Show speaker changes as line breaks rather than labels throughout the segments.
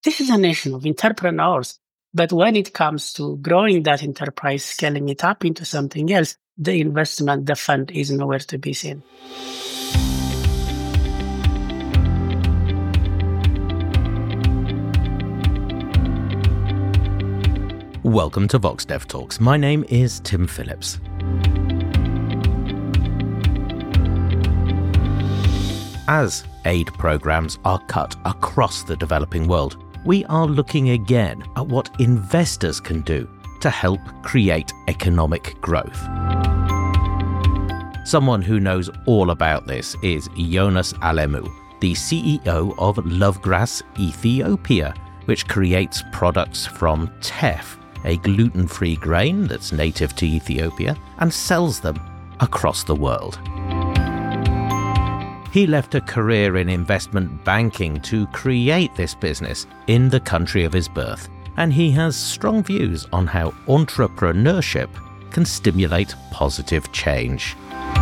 this is a nation of entrepreneurs. But when it comes to growing that enterprise, scaling it up into something else, the investment, the fund is nowhere to be seen.
Welcome to Vox Dev Talks. My name is Tim Phillips. As aid programs are cut across the developing world, we are looking again at what investors can do to help create economic growth. Someone who knows all about this is Jonas Alemu, the CEO of Lovegrass Ethiopia, which creates products from teff, a gluten-free grain that's native to Ethiopia, and sells them across the world. He left a career in investment banking to create this business in the country of his birth, and he has strong views on how entrepreneurship can stimulate positive change.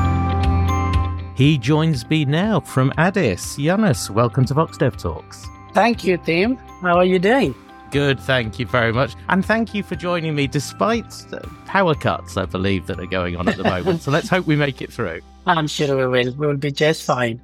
He joins me now from Addis. Jonas, welcome to Vox Dev Talks.
Thank you, Tim. How are you doing?
Good, thank you very much. And thank you for joining me despite the power cuts, I believe, that are going on at the moment. So let's hope we make it through.
I'm sure we will. We'll be just fine.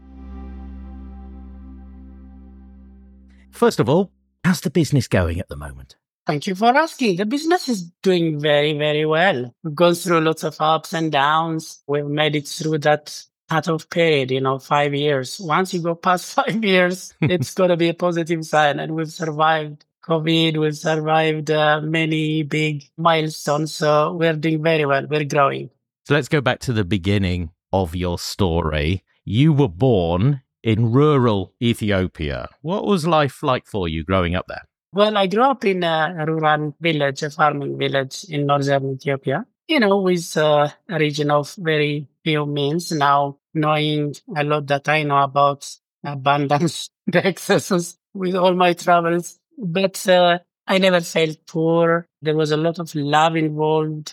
First of all, how's the business going at the moment?
Thank you for asking. The business is doing very, very well. We've gone through lots of ups and downs. We've made it through that cut-off period, 5 years. Once you go past 5 years, it's going to be a positive sign. And we've survived COVID. We've survived many big milestones. So we're doing very well. We're growing.
So let's go back to the beginning of your story. You were born in rural Ethiopia. What was life like for you growing up there?
Well, I grew up in a rural village, a farming village in northern Ethiopia, with a region of very few means. Now, knowing a lot that I know about abundance, the excesses with all my travels. But I never felt poor. There was a lot of love involved.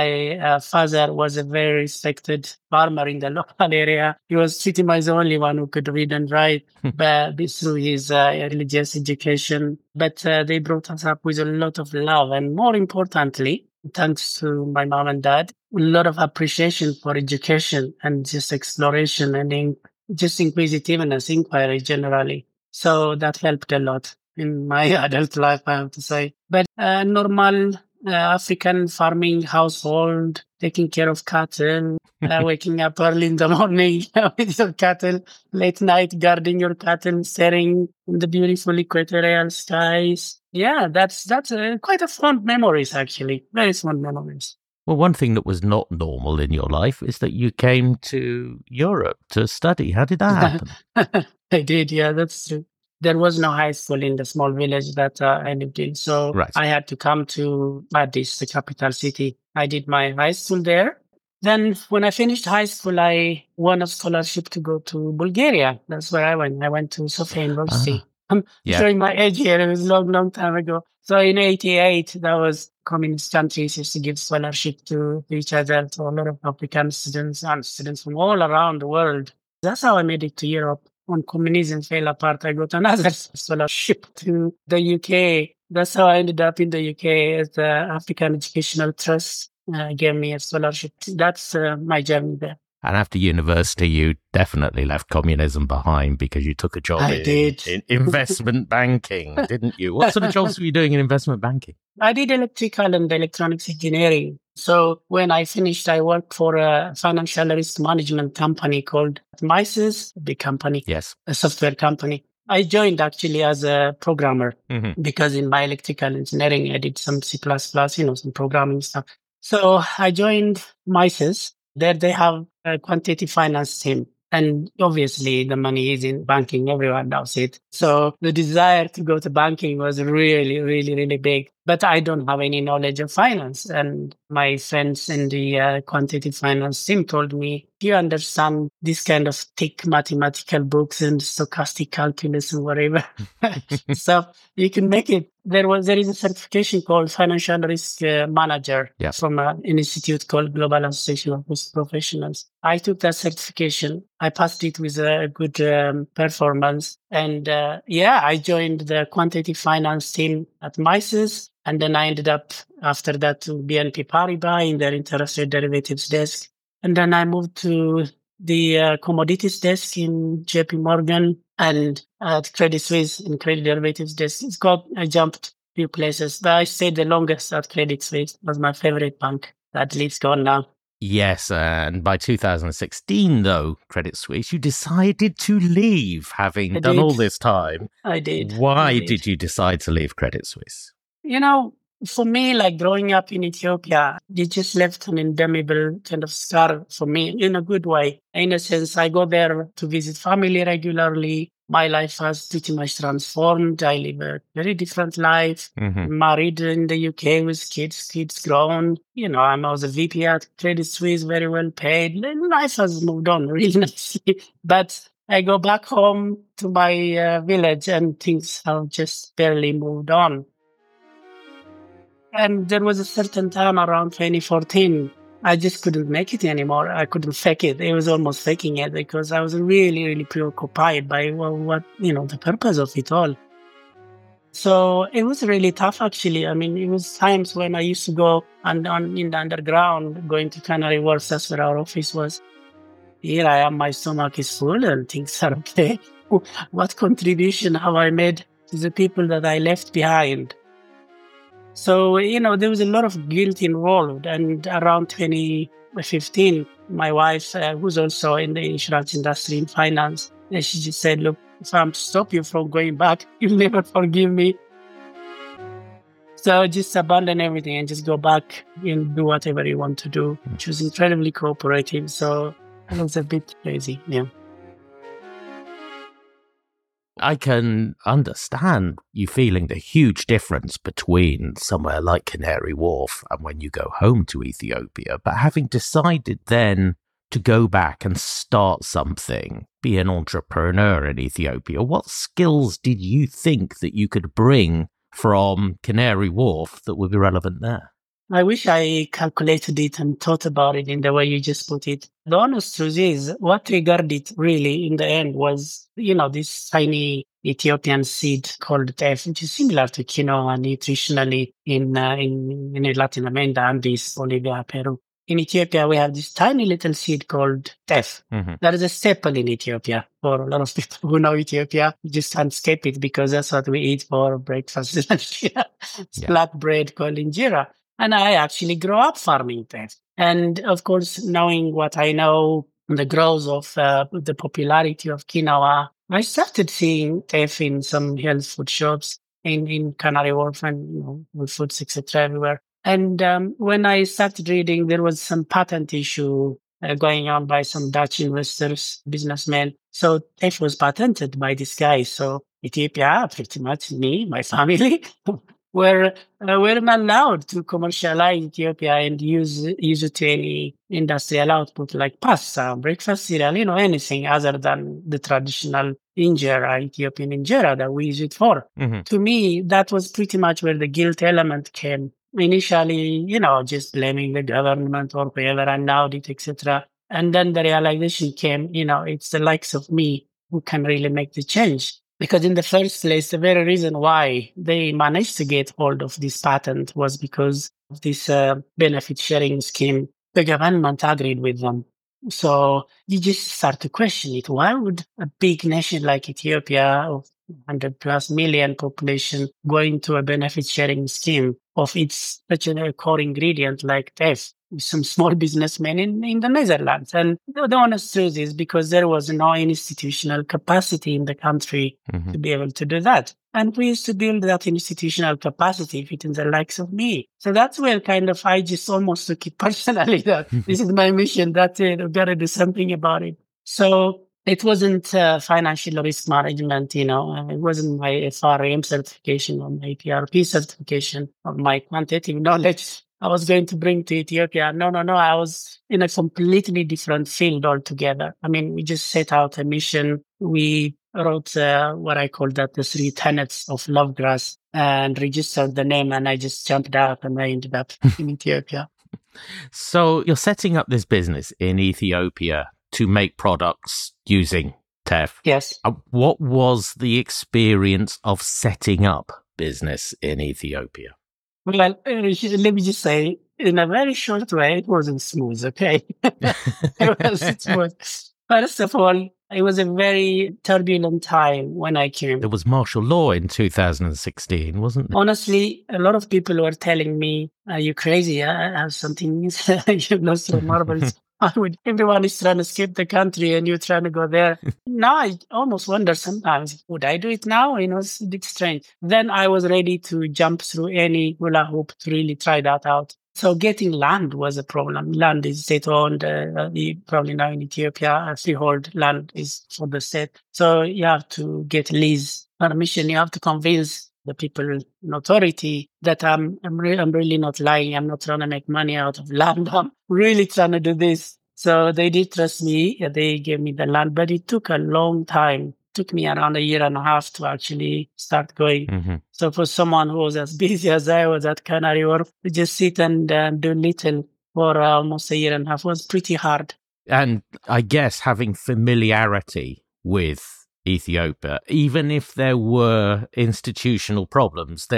My father was a very respected farmer in the local area. He was pretty much the only one who could read and write but through his religious education. But they brought us up with a lot of love. And more importantly, thanks to my mom and dad, a lot of appreciation for education and just exploration and just inquisitiveness, inquiry generally. So that helped a lot in my adult life, I have to say. But normal African farming household, taking care of cattle, waking up early in the morning with your cattle, late night guarding your cattle, staring in the beautiful equatorial skies. Yeah, that's quite a fond memories, actually. Very fond memories.
Well, one thing that was not normal in your life is that you came to Europe to study. How did that happen?
I did, yeah, that's true. There was no high school in the small village that I lived in. So
Right.
I had to come to Addis, the capital city. I did my high school there. Then when I finished high school, I won a scholarship to go to Bulgaria. That's where I went. I went to Sofia University. I'm
Yeah.
showing my age here. It was a long, long time ago. So in 88, that was communist countries used to give scholarship to each other, to a lot of African students and students from all around the world. That's how I made it to Europe. When communism fell apart, I got another scholarship to the UK. That's how I ended up in the UK, as the African Educational Trust gave me a scholarship. That's my journey there.
And after university, you definitely left communism behind because you took a job
I did.
in investment banking, didn't you? What sort of jobs were you doing in investment banking?
I did electrical and electronics engineering. So when I finished, I worked for a financial risk management company called Mises, a big company,
Yes.
a software company. I joined actually as a programmer
Mm-hmm.
because in my electrical engineering, I did some C++, some programming stuff. So I joined Mises. There they have a quantitative finance team. And obviously the money is in banking. Everyone knows it. So the desire to go to banking was really, really, really big. but I don't have any knowledge of finance. And my friends in the quantitative finance team told me, do you understand this kind of thick mathematical books and stochastic calculus and whatever? So you can make it. There is a certification called Financial Risk Manager from an institute called Global Association of Risk Professionals. I took that certification. I passed it with a good performance. And I joined the quantitative finance team at Mises. And then I ended up after that to BNP Paribas in their interest rate derivatives desk. And then I moved to the commodities desk in JP Morgan and at Credit Suisse in credit derivatives desk. I jumped a few places, but I stayed the longest at Credit Suisse. It was my favorite bank. Sadly, it's gone now.
Yes, and by 2016, though, Credit Suisse, you decided to leave, having done all this time.
I did.
Why did you decide to leave Credit Suisse?
For me, like growing up in Ethiopia, it just left an indelible kind of scar for me in a good way. In a sense, I go there to visit family regularly. My life has pretty much transformed. I live a very different life. Married in the UK with kids grown. I was a VP at Credit Suisse, very well paid. Life has moved on really nicely. But I go back home to my village and things have just barely moved on. And there was a certain time around 2014, I just couldn't make it anymore. I couldn't fake it. It was almost faking it because I was really, really preoccupied by the purpose of it all. So it was really tough, actually. I mean, it was times when I used to go in the underground, going to Canary Wharf. That's where our office was. Here I am, my stomach is full and things are okay. What contribution have I made to the people that I left behind? So, there was a lot of guilt involved. And around 2015, my wife, who's also in the insurance industry in finance, she just said, look, if I'm to stop you from going back, you'll never forgive me. So just abandon everything and just go back and do whatever you want to do. She was incredibly cooperative. So it was a bit crazy, yeah.
I can understand you feeling the huge difference between somewhere like Canary Wharf and when you go home to Ethiopia, but having decided then to go back and start something, be an entrepreneur in Ethiopia, what skills did you think that you could bring from Canary Wharf that would be relevant there?
I wish I calculated it and thought about it in the way you just put it. The honest truth is, what triggered it really in the end was, this tiny Ethiopian seed called teff, which is similar to quinoa nutritionally in Latin America, Andes, Bolivia, Peru. In Ethiopia, we have this tiny little seed called teff. That is a staple in Ethiopia. For a lot of people who know Ethiopia, you just can't skip it because that's what we eat for breakfast. It's flat bread called injera. And I actually grew up farming teff. And of course, knowing what I know, the growth of the popularity of quinoa, I started seeing teff in some health food shops in Canary Wharf and Whole Foods, etc. everywhere. And when I started reading, there was some patent issue going on by some Dutch investors, businessmen. So teff was patented by this guy. So Ethiopia, pretty much me, my family, we're not allowed to commercialize Ethiopia and use it to any industrial output like pasta, breakfast cereal, anything other than the traditional injera, Ethiopian injera that we use it for. To me, that was pretty much where the guilt element came. Initially, just blaming the government or whoever allowed it, etc. And then the realization came, it's the likes of me who can really make the change. Because in the first place, the very reason why they managed to get hold of this patent was because of this benefit sharing scheme. The government agreed with them. So you just start to question it. Why would a big nation like Ethiopia of 100 plus million population go into a benefit sharing scheme of its such a core ingredient like teff? Some small businessmen in the Netherlands. And the honest truth is because there was no institutional capacity in the country to be able to do that. And we used to build that institutional capacity within the likes of me. So that's where I just almost took it personally that this is my mission. That's it. I've got to do something about it. So It wasn't financial risk management, it wasn't my FRM certification or my PRP certification or my quantitative knowledge I was going to bring to Ethiopia. No, no, no. I was in a completely different field altogether. I mean, we just set out a mission. We wrote what I call that the 3 tenets of Lovegrass and registered the name, and I just jumped out and I ended up in Ethiopia.
So you're setting up this business in Ethiopia to make products using TEF.
Yes.
What was the experience of setting up business in Ethiopia?
Well, let me just say, in a very short way, it wasn't smooth, okay? It wasn't smooth. First of all, it was a very turbulent time when I came.
There was martial law in 2016, wasn't there?
Honestly, a lot of people were telling me, are you crazy? I have something, you've lost your marbles. Everyone is trying to escape the country and you're trying to go there. Now I almost wonder sometimes, would I do it now? It's a bit strange. Then I was ready to jump through any hula hoop to really try that out. So getting land was a problem. Land is state-owned. You probably know in Ethiopia, freehold land is for the state. So you have to get lease permission. You have to convince the people in authority that I'm really not lying. I'm not trying to make money out of land. I'm really trying to do this. So they did trust me. They gave me the land, but it took a long time. It took me around 1.5 years to actually start going.
Mm-hmm.
So for someone who was as busy as I was at Canary Wharf, to just sit and do little for almost 1.5 years was pretty hard.
And I guess having familiarity with Ethiopia, even if there were institutional problems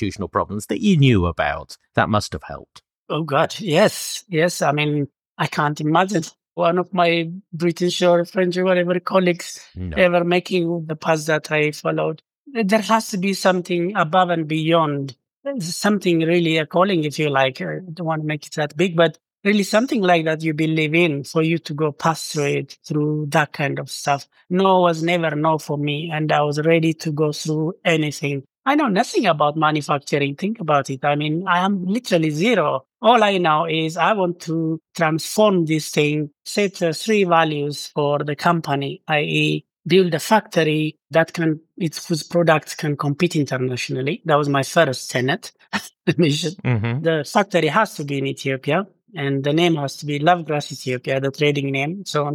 that you knew about, that must have helped.
Oh, God, yes. Yes, I mean, I can't imagine one of my British or French or whatever colleagues ever making the path that I followed. There has to be something above and beyond, something really a calling, if you like. I don't want to make it that big, but really something like that you believe in for you to go past through it, through that kind of stuff. No was never no for me, and I was ready to go through anything. I know nothing about manufacturing. Think about it. I mean, I am literally zero. All I know is I want to transform this thing, set 3 values for the company, i.e., build a factory that whose products can compete internationally. That was my first tenet. Mission.
Mm-hmm.
The factory has to be in Ethiopia, and the name has to be Lovegrass Ethiopia, the trading name. So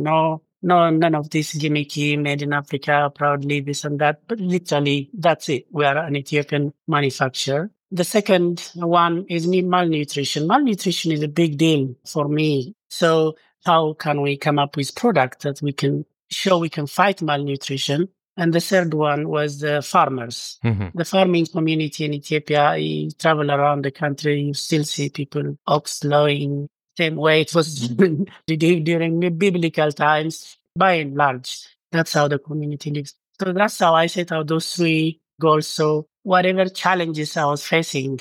none of this gimmicky, made in Africa, proudly this and that. But literally, that's it. We are an Ethiopian manufacturer. The second one is malnutrition. Malnutrition is a big deal for me. So how can we come up with products that we can show we can fight malnutrition? And the third one was the farmers.
Mm-hmm.
The farming community in Ethiopia, you travel around the country, you still see people ox lowing, same way it was during biblical times, by and large. That's how the community lives. So that's how I set out those 3 goals. So whatever challenges I was facing,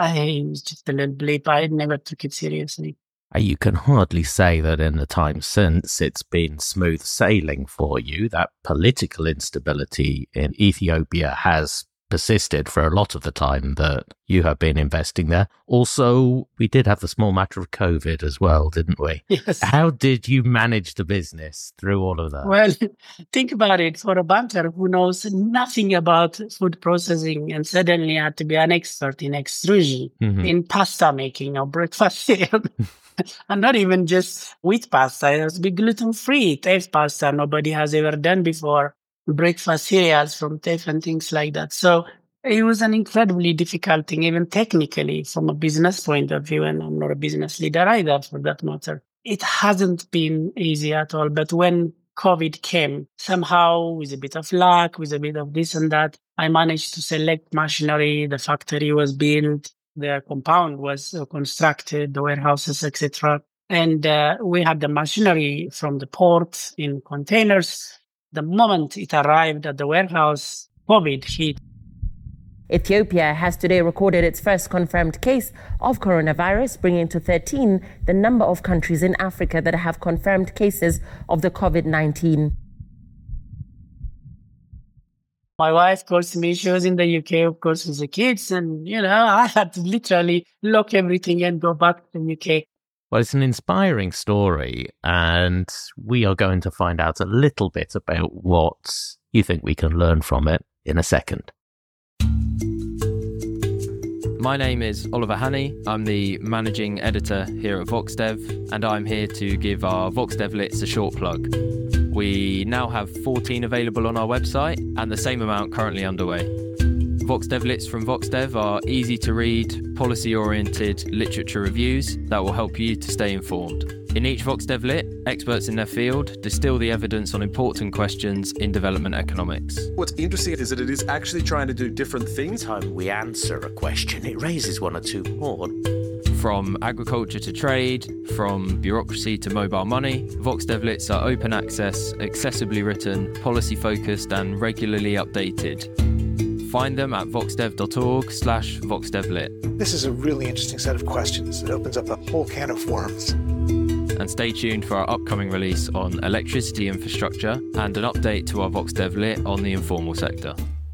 I was just a little blip. I never took it seriously.
You can hardly say that in the time since it's been smooth sailing for you. That political instability in Ethiopia has persisted for a lot of the time that you have been investing there. Also, we did have the small matter of COVID as well, didn't we?
Yes.
How did you manage the business through all of that?
Well, think about it. For a banker who knows nothing about food processing and suddenly had to be an expert in extrusion, in pasta making or breakfast cereal. And not even just wheat pasta. It has to be gluten-free, teff pasta nobody has ever done before. Breakfast cereals from teff and things like that. So it was an incredibly difficult thing, even technically, from a business point of view. And I'm not a business leader either, for that matter. It hasn't been easy at all. But when COVID came, somehow, with a bit of luck, with a bit of this and that, I managed to select machinery. The factory was built. The compound was constructed, the warehouses, etc. And we had the machinery from the port in containers. The moment it arrived at the warehouse, COVID hit.
Ethiopia has today recorded its first confirmed case of coronavirus, bringing to 13 the number of countries in Africa that have confirmed cases of the COVID-19.
My wife calls me. She was in the UK, of course, with the kids. And, I had to literally lock everything and go back to the UK.
Well, it's an inspiring story, and we are going to find out a little bit about what you think we can learn from it in a second.
My name is Oliver Hannay. I'm the managing editor here at VoxDev, and I'm here to give our VoxDev Lits a short plug. We now have 14 available on our website, and the same amount currently underway. VoxDev Lits from VoxDev are easy to read, policy-oriented literature reviews that will help you to stay informed. In each VoxDev Lit, experts in their field distill the evidence on important questions in development economics.
What's interesting is that it is actually trying to do different things.
Every time we answer a question, it raises one or two more.
From agriculture to trade, from bureaucracy to mobile money, VoxDev Lits are open access, accessibly written, policy-focused and regularly updated. Find them at voxdev.org/VoxDevLit.
This is a really interesting set of questions. It opens up a whole can of worms.
And stay tuned for our upcoming release on electricity infrastructure and an update to our VoxDev Lit on the informal sector.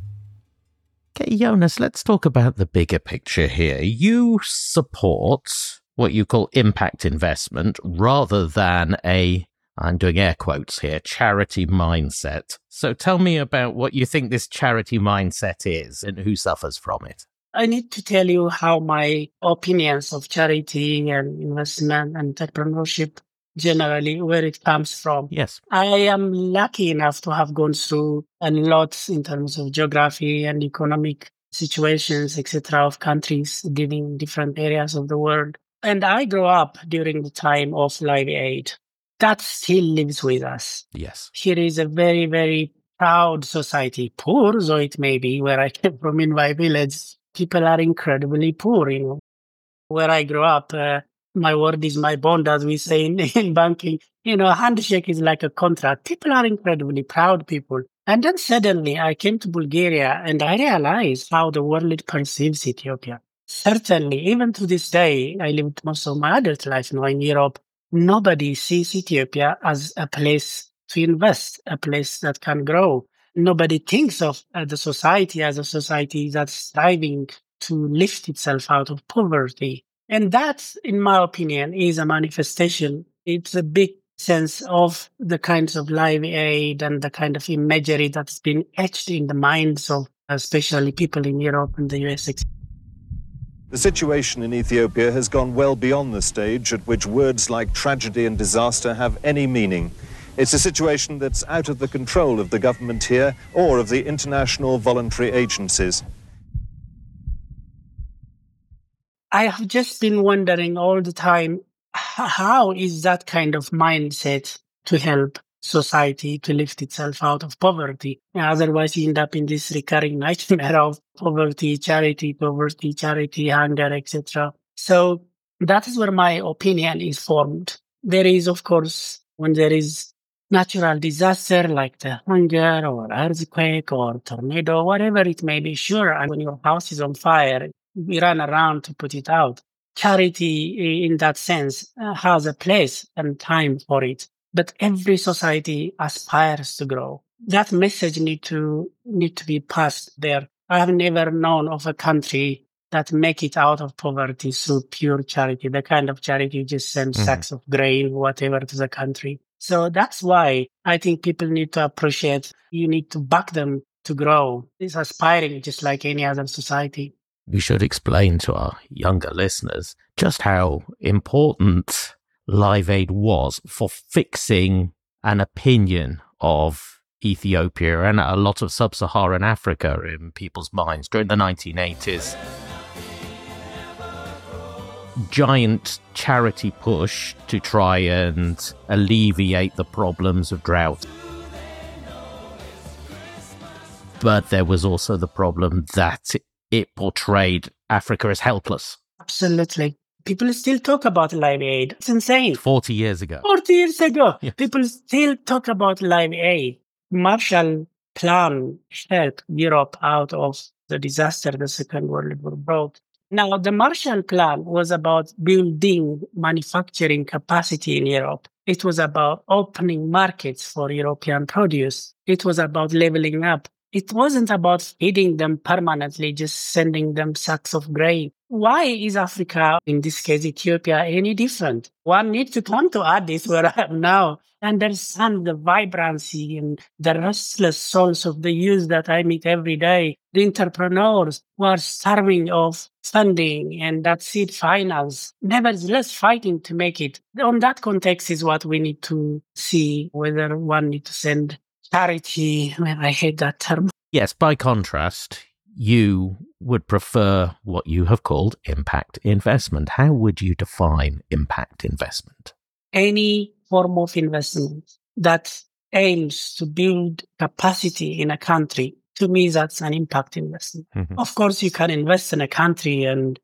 Okay, Jonas, let's talk about the bigger picture here. You support what you call impact investment rather than I'm doing air quotes here, charity mindset. So tell me about what you think this charity mindset is and who suffers from it.
I need to tell you how my opinions of charity and investment and entrepreneurship generally, where it comes from.
Yes.
I am lucky enough to have gone through a lot in terms of geography and economic situations, etc., of countries living in different areas of the world. And I grew up during the time of Live Aid. That still lives with us.
Yes.
Here is a very, very proud society, poor though it may be, where I came from in my village. People are incredibly poor, Where I grew up, my word is my bond, as we say in banking. A handshake is like a contract. People are incredibly proud people. And then suddenly I came to Bulgaria and I realized how the world perceives Ethiopia. Certainly, even to this day, I lived most of my adult life in Europe. Nobody sees Ethiopia as a place to invest, a place that can grow. Nobody thinks of the society as a society that's striving to lift itself out of poverty. And that, in my opinion, is a manifestation. It's a big sense of the kinds of Live Aid and the kind of imagery that's been etched in the minds of especially people in Europe and the US.
The situation in Ethiopia has gone well beyond the stage at which words like tragedy and disaster have any meaning. It's a situation that's out of the control of the government here or of the international voluntary agencies.
I have just been wondering all the time, how is that kind of mindset to help society to lift itself out of poverty? Otherwise, you end up in this recurring nightmare of poverty, charity, hunger, etc. So that is where my opinion is formed. There is, of course, when there is natural disaster like the hunger or earthquake or tornado, whatever it may be, sure, and when your house is on fire, we run around to put it out. Charity, in that sense, has a place and time for it. But every society aspires to grow. That message need to be passed there. I have never known of a country that make it out of poverty through pure charity, the kind of charity you just send sacks of grain, whatever, to the country. So that's why I think people need to appreciate, you need to back them to grow. It's aspiring just like any other society.
We should explain to our younger listeners just how important Live Aid was for fixing an opinion of Ethiopia and a lot of sub-Saharan Africa in people's minds during the 1980s. Giant charity push to try and alleviate the problems of drought. But there was also the problem that it portrayed Africa as helpless.
Absolutely. People still talk about Live Aid. It's insane.
40 years ago.
40 years ago.
Yes.
People still talk about Live Aid. Marshall Plan helped Europe out of the disaster the Second World War brought. Now, the Marshall Plan was about building manufacturing capacity in Europe. It was about opening markets for European produce. It was about leveling up. It wasn't about feeding them permanently, just sending them sacks of grain. Why is Africa, in this case Ethiopia, any different? One needs to come to Addis, where I am now, understand the vibrancy and the restless souls of the youth that I meet every day, the entrepreneurs who are starving of funding and that seed finance, nevertheless fighting to make it. On that context is what we need to see, whether one needs to send charity. Well, I hate that term.
Yes, by contrast, you would prefer what you have called impact investment. How would you define impact investment?
Any form of investment that aims to build capacity in a country, to me, that's an impact investment.
Mm-hmm.
Of course, you can invest in a country and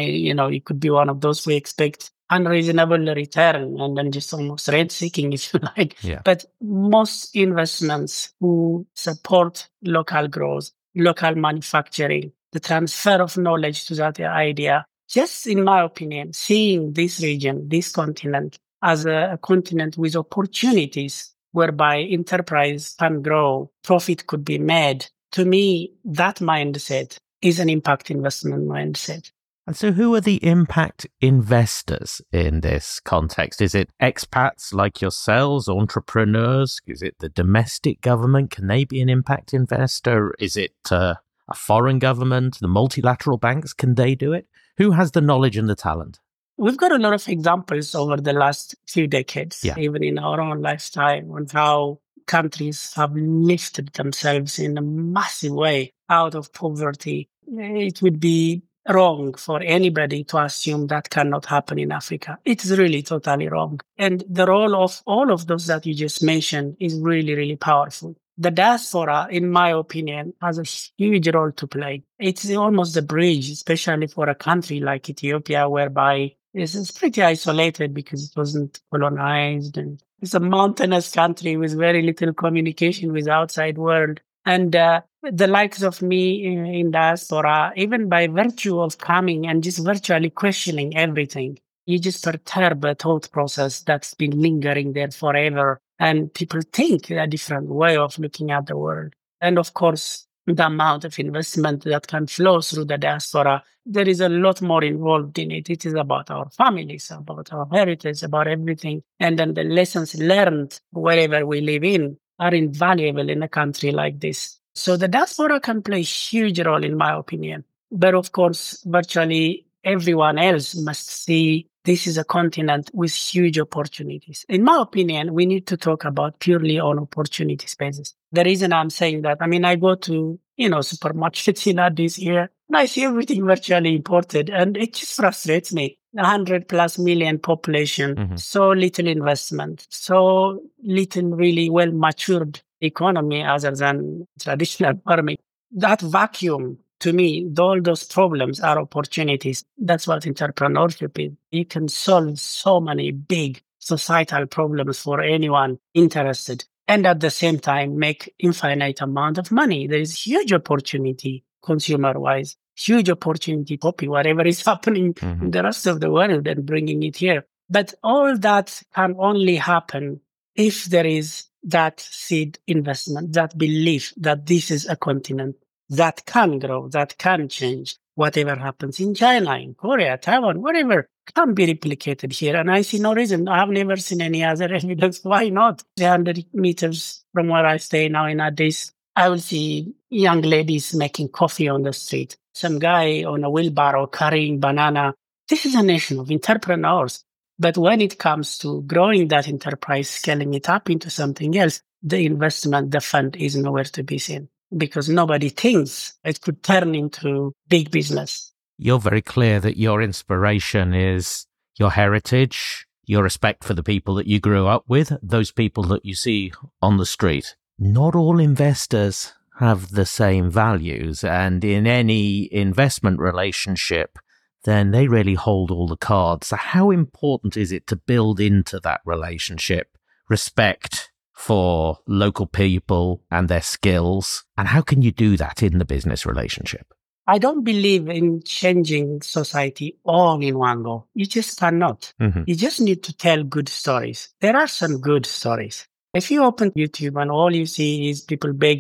it could be one of those we expect unreasonable return and then just almost rent-seeking, if you like.
Yeah.
But most investments who support local growth, local manufacturing, the transfer of knowledge to that idea, just in my opinion, seeing this region, this continent, as a continent with opportunities whereby enterprise can grow, profit could be made. To me, that mindset is an impact investment mindset.
And so who are the impact investors in this context? Is it expats like yourselves, entrepreneurs? Is it the domestic government? Can they be an impact investor? Is it a foreign government, the multilateral banks? Can they do it? Who has the knowledge and the talent?
We've got a lot of examples over the last few decades, even in our own lifetime, on how countries have lifted themselves in a massive way out of poverty. It would be wrong for anybody to assume that cannot happen in Africa. It's really totally wrong. And the role of all of those that you just mentioned is really, really powerful. The diaspora, in my opinion, has a huge role to play. It's almost a bridge, especially for a country like Ethiopia, whereby it's pretty isolated because it wasn't colonized. And it's a mountainous country with very little communication with the outside world. And the likes of me in diaspora, even by virtue of coming and just virtually questioning everything, you just perturb a thought process that's been lingering there forever. And people think a different way of looking at the world. And of course, the amount of investment that can flow through the diaspora, there is a lot more involved in it. It is about our families, about our heritage, about everything. And then the lessons learned wherever we live in are invaluable in a country like this. So the diaspora can play a huge role, in my opinion. But of course, virtually everyone else must see this is a continent with huge opportunities. In my opinion, we need to talk about purely on opportunity spaces. The reason I'm saying that, I go to, supermarkets in Addis here, and I see everything virtually imported, and it just frustrates me. 100+ million population, so little investment, so little really well-matured economy other than traditional farming. That vacuum, to me, all those problems are opportunities. That's what entrepreneurship is. You can solve so many big societal problems for anyone interested, and at the same time make infinite amount of money. There is huge opportunity consumer-wise, huge opportunity copy whatever is happening in the rest of the world and bringing it here. But all that can only happen if there is that seed investment, that belief that this is a continent that can grow, that can change. Whatever happens in China, in Korea, Taiwan, whatever, can be replicated here. And I see no reason. I have never seen any other evidence. Why not? 300 meters from where I stay now in Addis, I will see young ladies making coffee on the street. Some guy on a wheelbarrow carrying banana. This is a nation of entrepreneurs. But when it comes to growing that enterprise, scaling it up into something else, the investment, the fund is nowhere to be seen because nobody thinks it could turn into big business.
You're very clear that your inspiration is your heritage, your respect for the people that you grew up with, those people that you see on the street. Not all investors have the same values, and in any investment relationship, then they really hold all the cards. So how important is it to build into that relationship respect for local people and their skills? And how can you do that in the business relationship?
I don't believe in changing society all in one go. You just cannot. You just need to tell good stories. There are some good stories. If you open YouTube and all you see is people begging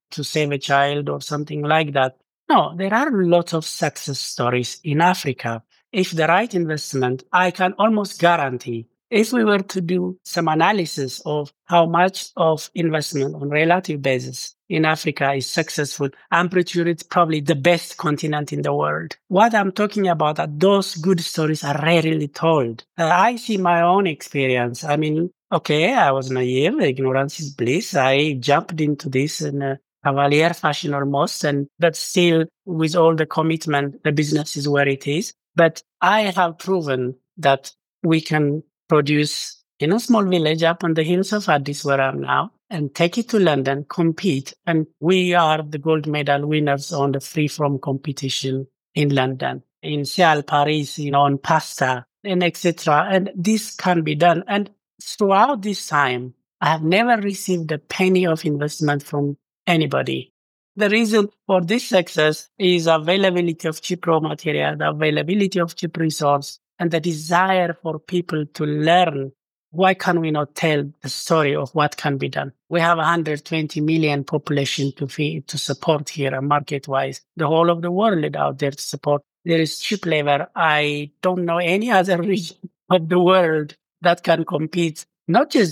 to save a child or something like that. No, there are lots of success stories in Africa. If the right investment, I can almost guarantee, if we were to do some analysis of how much of investment on relative basis in Africa is successful, I'm pretty sure it's probably the best continent in the world. What I'm talking about are those good stories are rarely told. I see my own experience. I mean, okay, I was naive, ignorance is bliss. I jumped into this in a cavalier fashion almost, but still with all the commitment, the business is where it is. But I have proven that we can produce in a small village up on the hills of Addis, where I'm now, and take it to London, compete. And we are the gold medal winners on the free from competition in London, in Cial Paris, on pasta and etc. And this can be done. And throughout this time, I have never received a penny of investment from anybody. The reason for this success is availability of cheap raw material, the availability of cheap resource, and the desire for people to learn. Why can we not tell the story of what can be done? We have 120 million population to support here, market-wise. The whole of the world out there to support. There is cheap labor. I don't know any other region of the world that can compete. Not just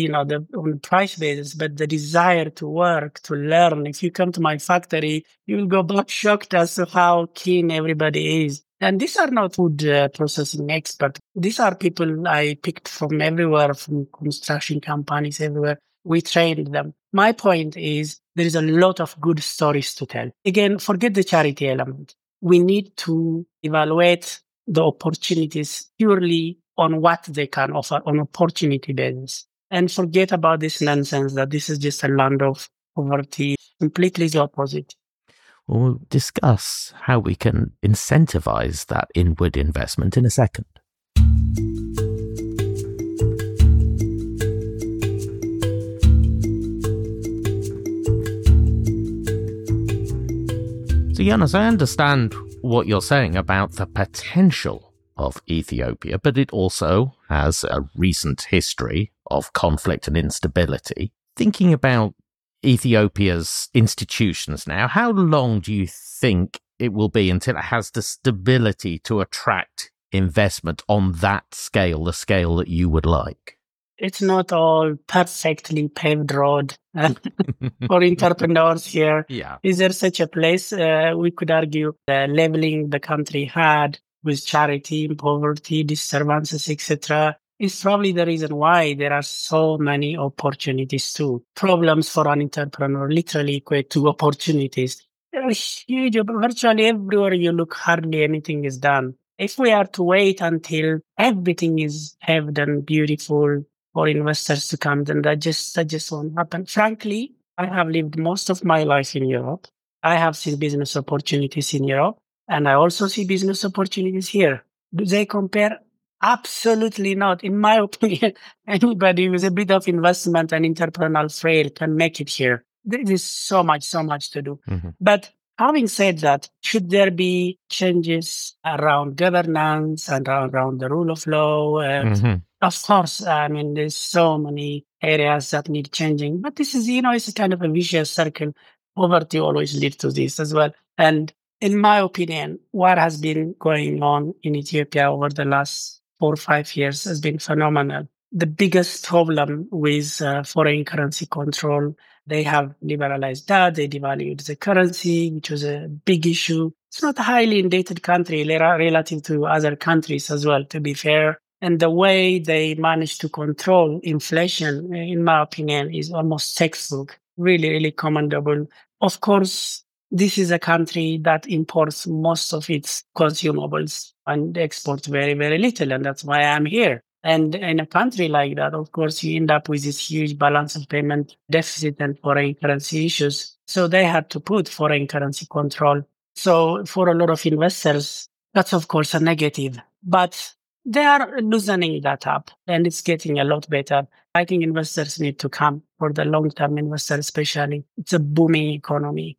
on price basis, but the desire to work, to learn. If you come to my factory, you will go back shocked as to how keen everybody is. And these are not food processing experts. These are people I picked from everywhere, from construction companies everywhere. We trained them. My point is there is a lot of good stories to tell. Again, forget the charity element. We need to evaluate the opportunities purely on what they can offer on opportunity basis, and forget about this nonsense that this is just a land of poverty. Completely the opposite.
We'll discuss how we can incentivize that inward investment in a second. So, Yiannis, I understand what you're saying about the potential of Ethiopia, but it also has a recent history of conflict and instability. Thinking about Ethiopia's institutions now, how long do you think it will be until it has the stability to attract investment on that scale, the scale that you would like?
It's not all perfectly paved road for entrepreneurs here.
Yeah.
Is there such a place? We could argue the leveling the country had with charity, poverty, disturbances, etc., is probably the reason why there are so many opportunities too. Problems for an entrepreneur literally equate to opportunities. There are huge, virtually everywhere you look, hardly anything is done. If we are to wait until everything is paved and beautiful for investors to come, then that just won't happen. Frankly, I have lived most of my life in Europe. I have seen business opportunities in Europe. And I also see business opportunities here. Do they compare? Absolutely not. In my opinion, anybody with a bit of investment and entrepreneurial flair can make it here. There is so much to do. Mm-hmm. But having said that, should there be changes around governance and around the rule of law? Of course, I mean, there's so many areas that need changing. But this is, it's a kind of a vicious circle. Poverty always leads to this as well. And in my opinion, what has been going on in Ethiopia over the last 4 or 5 years has been phenomenal. The biggest problem with foreign currency control, they have liberalized that, they devalued the currency, which was a big issue. It's not a highly indebted country relative to other countries as well, to be fair. And the way they managed to control inflation, in my opinion, is almost textbook. Really, really commendable. Of course, this is a country that imports most of its consumables and exports very, very little. And that's why I'm here. And in a country like that, of course, you end up with this huge balance of payment deficit and foreign currency issues. So they had to put foreign currency control. So for a lot of investors, that's, of course, a negative. But they are loosening that up and it's getting a lot better. I think investors need to come for the long-term investors, especially. It's a booming economy.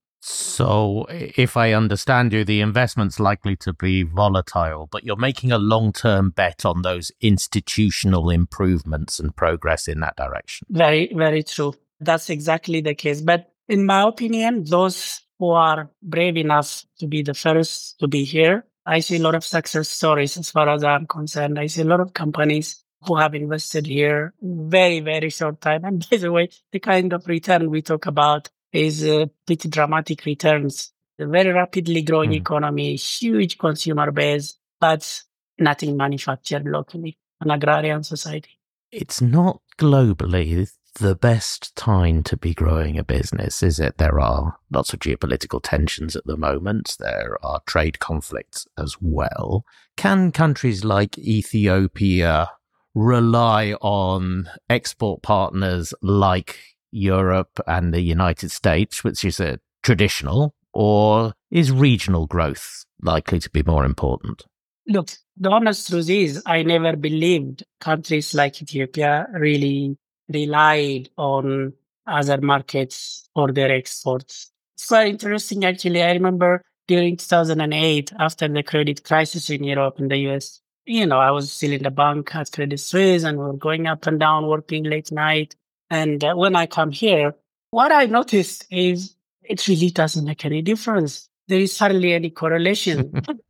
So, if I understand you, the investment's likely to be volatile, but you're making a long-term bet on those institutional improvements and progress in that direction.
Very, very true. That's exactly the case. But In my opinion, those who are brave enough to be the first to be here, I see a lot of success stories as far as I'm concerned. I see a lot of companies who have invested here very, very short time. And by the way, the kind of return we talk about is pretty dramatic returns. A very rapidly growing economy, huge consumer base, but nothing manufactured locally, an agrarian society.
It's not globally the best time to be growing a business, is it? There are lots of geopolitical tensions at the moment. There are trade conflicts as well. Can countries like Ethiopia rely on export partners like Europe and the United States, which is a traditional, or is regional growth likely to be more important?
Look, the honest truth is I never believed countries like Ethiopia really relied on other markets for their exports. It's quite interesting, actually. I remember during 2008, after the credit crisis in Europe and the US, I was still in the bank at Credit Suisse and we were going up and down, working late night. And when I come here, what I noticed is it really doesn't make any difference. There is hardly any correlation.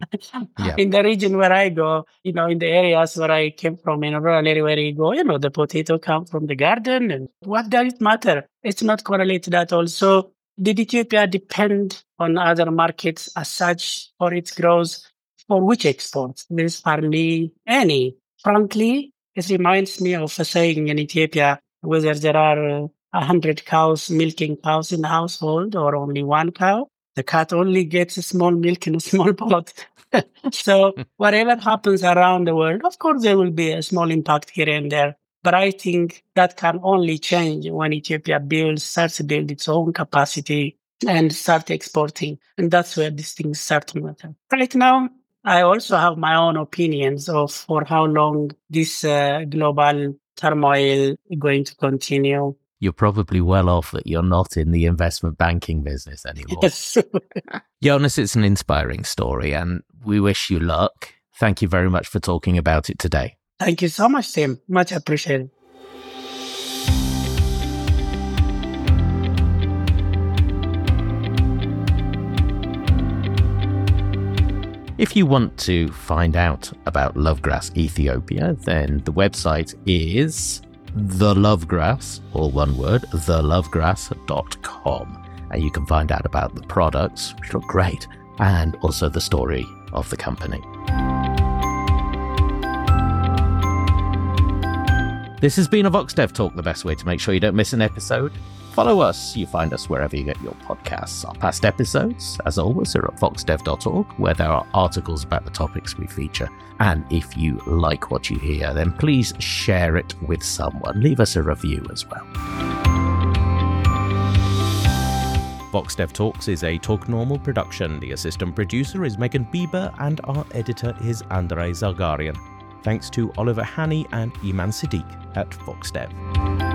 In the region where I go, in the areas where I came from, in a rural area where you go, the potato come from the garden. And what does it matter? It's not correlated at all. So did Ethiopia depend on other markets as such for its growth? For which exports? There's hardly any. Frankly, it reminds me of a saying in Ethiopia, whether there are 100 cows milking cows in the household or only one cow, the cat only gets a small milk in a small pot. So whatever happens around the world, of course, there will be a small impact here and there. But I think that can only change when Ethiopia starts to build its own capacity and start exporting. And that's where these things start to matter. Right now, I also have my own opinions of for how long this global turmoil is going to continue.
You're probably well off that you're not in the investment banking business anymore.
Yes.
Jonas, it's an inspiring story and we wish you luck. Thank you very much for talking about it today.
Thank you so much, Tim. Much appreciated.
If you want to find out about Lovegrass Ethiopia, then the website is thelovegrass, all one word, thelovegrass.com. And you can find out about the products, which look great, and also the story of the company. This has been a VoxDev Talk, the best way to make sure you don't miss an episode. Follow us. You find us wherever you get your podcasts. Our past episodes, as always, are at voxdev.org, where there are articles about the topics we feature. And if you like what you hear, then please share it with someone. Leave us a review as well. VoxDev Talks is a Talk Normal production. The assistant producer is Megan Bieber and our editor is Andrei Zargarian. Thanks to Oliver Haney and Iman Siddiq at VoxDev.